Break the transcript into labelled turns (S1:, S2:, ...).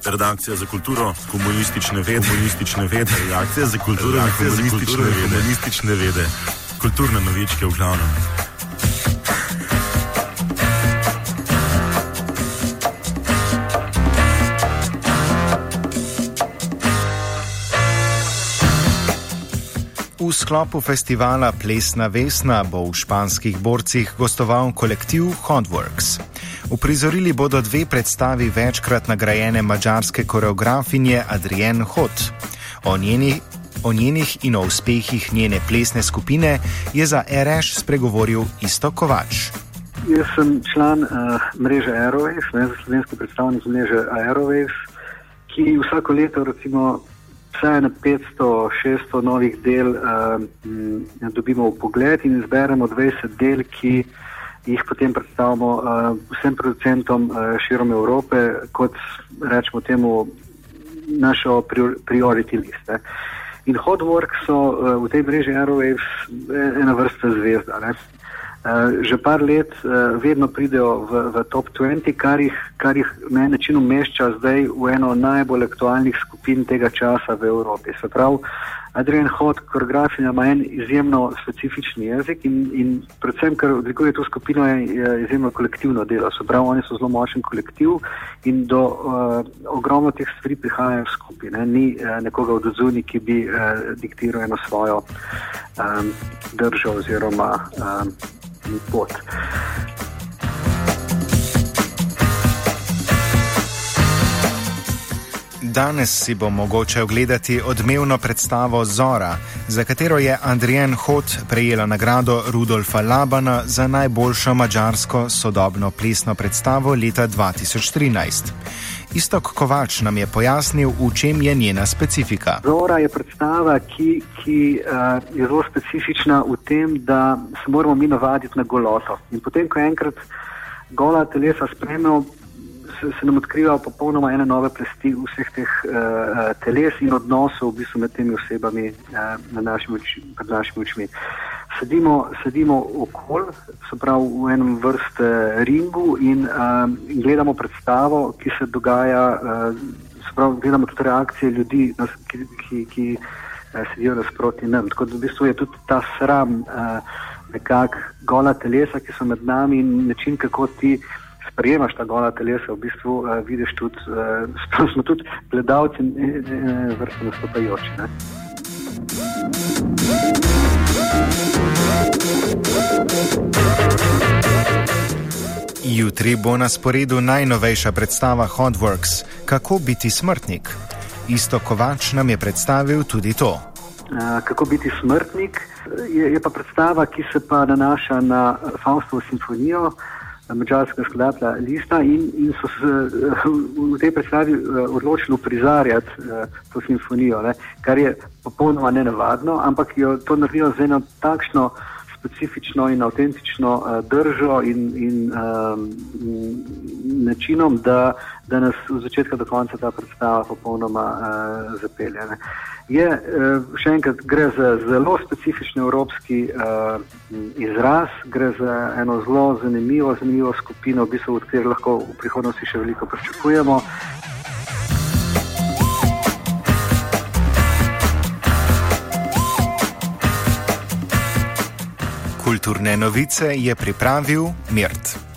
S1: Redakcija za kulturo, komunistične vede, redakcija za kulturo, komunistične vede, kulturne novičke v glavnem.
S2: V sklopu festivala Plesna Vesna bo v Španskih Borcih gostoval kolektiv Hotworks. Uprizorili bodo dve predstavi večkrat nagrajene madžarske koreografinje Adrienne Hot. O njenih in o uspehih njene plesne skupine je za RŠ spregovoril Iztok Kovač.
S3: Jaz sem član mreže Aerowaves, slovenski predstavnik mreže Aerowaves, ki vsako leto recimo vsaj na 500-600 novih del dobimo v pogled in izberemo 20 del, ki jih potem predstavimo vsem producentom širom Evrope kot, rečemo temu, našo priority list. In Hotworks so v tej mreži Aerowaves ena vrsta zvezda. Že par let vedno pridejo v top 20, kar jih na en način umešča zdaj v eno najbolj aktualnih skupin tega časa v Evropi. Se pravi, Adrienne Hot, koreografinja, ima en izjemno specifični jezik in predvsem, kar odlikuje to skupino, je izjemno kolektivno delo. Se pravi, oni so zelo močen kolektiv in do ogromno teh stvari prihajajo skupaj. Ni nekoga od odzuni, ki bi diktiral eno svojo držo oziroma pot.
S2: Danes si bo mogoče ogledati odmevno predstavo Zora, za katero je Adrienne Hot prejela nagrado Rudolfa Labana za najboljšo madžarsko sodobno plesno predstavo leta 2013. Iztok Kovač nam je pojasnil, v čem je njena specifika.
S3: Zora je predstava, ki je zelo specifična v tem, da se moramo mi navaditi na goloto. In potem, ko enkrat gola telesa spremljamo, se nam odkriva popolnoma ene nove plasti vseh teh teles in odnosov v bistvu med temi osebami pred našimi očmi. Sedimo okoli, se pravi v enem vrste ringu in gledamo predstavo, ki se dogaja, se pravi gledamo tudi reakcije ljudi, ki sedijo nasproti nam. Tako da v bistvu je tudi ta sram nekako gola telesa, ki so med nami in način, kako ti sprejemaš ta gola telesa, v bistvu vidiš tudi, smo tudi gledalci vrste nastopajoči.
S2: Jutri bo na sporedu najnovejša predstava Hotworks, Kako biti smrtnik. Iztok Kovač nam je predstavil tudi to.
S3: Kako biti smrtnik je pa predstava, ki se pa nanaša na Faustovo simfonijo madžarskega skladatelja Lista in so se v tej predstavi odločili uprizarjati to simfonijo, kar je popolnoma nenavadno, ampak jo to naredijo z eno takšno specifično in avtentično držo in načinom, da nas od začetka do konca ta predstava popolnoma zapelje. Še enkrat, gre za zelo specifični evropski izraz, gre za eno zelo zanimivo skupino, v bistvu, od katere lahko v prihodnosti še veliko pričakujemo.
S2: Kulturne novice je pripravil Mirt.